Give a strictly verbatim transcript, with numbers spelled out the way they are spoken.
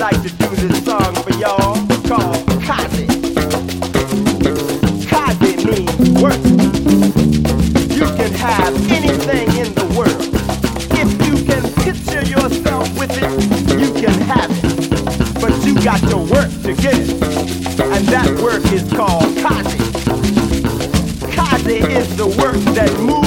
like to do this song for y'all called Kazi. Kazi means work. You can have anything in the world. If you can picture yourself with it, you can have it. But you got to work to get it. And that work is called Kazi. Kazi is the work that moves